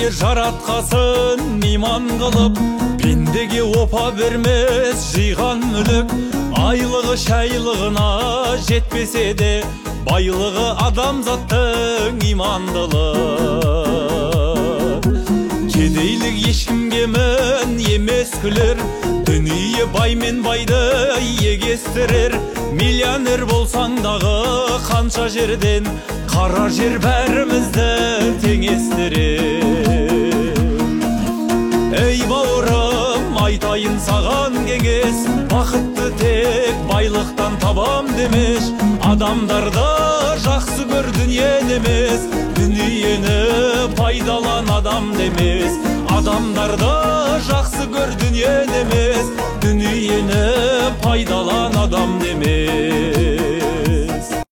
жараткасын иман кылып, пендеге опа бермес жыйган мүлік. Айлығы шайлығына жетпесе де, байлығы адамзаттың имандылық. Кедейлік ешкімге мін емес күлер, дүние бай мен байды егестірер. Миллионер болсаң дағы қанша жерден, қара жер бәрімізді теңестірер. Ей бауырым, айтайын саған кеңес, бақытты тек байлықтан табам демеш. Адамдарда жақсы көр дүниені емес, дүниені пайдалан адам демес. Адамдарда жақсы көр дүниені емес, дүниені пайдалан адам демес.